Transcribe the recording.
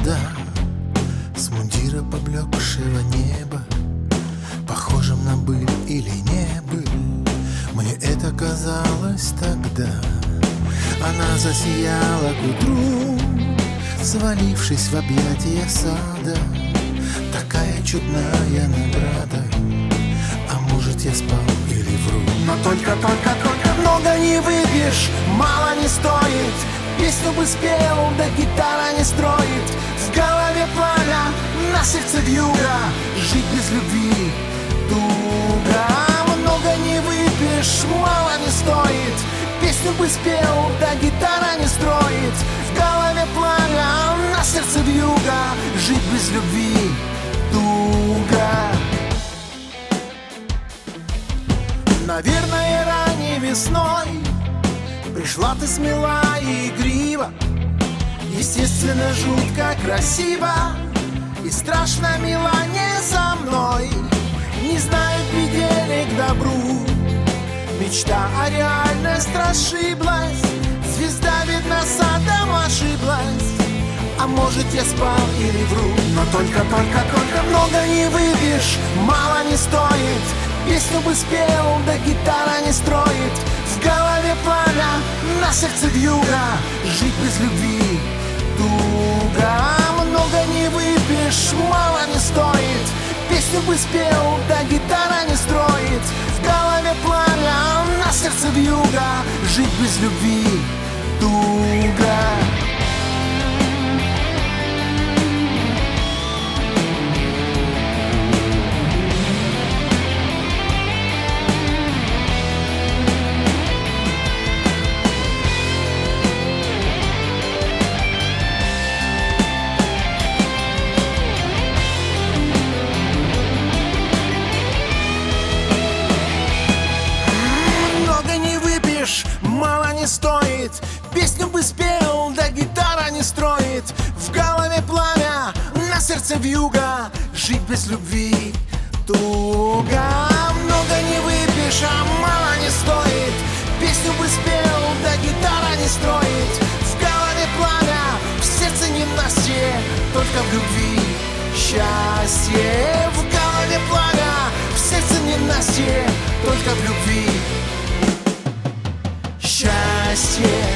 звезда с мундира поблекшего неба, похожим на быль или не быль. Мне это казалось тогда. Она засияла к утру, свалившись в объятия сада. Такая чудная награда. А может, я спал или вру? Но только много не выпьешь, мало не стоит. Песню бы спел, да гитара не строит. В голове пламя, на сердце вьюга. Жить без любви туго. Много не выпьешь, мало не стоит. Песню бы спел, да гитара не строит. В голове пламя, на сердце вьюга. Жить без любви туго. Наверное, ранней весной пришла ты смела и игрива. Естественно, жутко красиво и страшно мила не со мной. Не знает предела к добру. Мечта, а реальность расшиблась. Звезда, видно, садом ошиблась. А может, я спал или вру? Но только много не выпьешь, мало не стоит. Песню бы спел, да гитара не строит. В голове пламя, на сердце вьюга. Жить без любви туго. Много не выпьешь, мало не стоит. Песню бы спел, да гитара не строит. В голове пламя, на сердце вьюга. Жить без любви туго. Мало не стоит, песню бы спел, да гитара не строит. В голове пламя, на сердце вьюга. Жить без любви туго. Много не выпьешь, а мало не стоит. Песню бы спел, да гитара не строит. В голове пламя, в сердце ненастье. Только в любви счастье. В голове пламя, в сердце ненастье. Только в любви счастье.